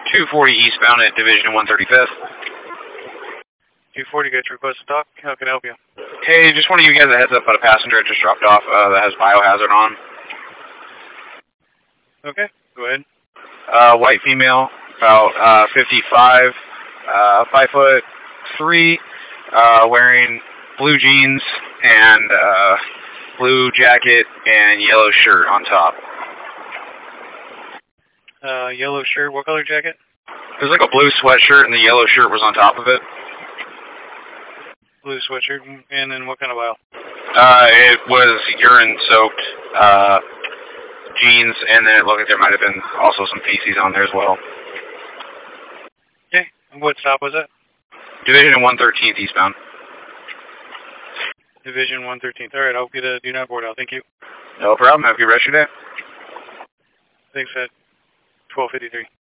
240 eastbound at Division 135th. 240, got your request to talk. How can I help you? Hey, just wanted to give you guys a heads up about a passenger I just dropped off that has biohazard on. Okay, go ahead. White female, about 55, 5'3", wearing blue jeans and blue jacket and yellow shirt on top. Yellow shirt, what color jacket? There's like a blue sweatshirt and the yellow shirt was on top of it. Blue sweatshirt, and then what kind of vial? It was urine-soaked jeans, and then it looked like there might have been also some feces on there as well. Okay, and what stop was that? Division 113th eastbound. Division 113th. All right, I'll get a do not board out. Thank you. No problem. Have a good rest of your day. Thanks, Ed. 1253.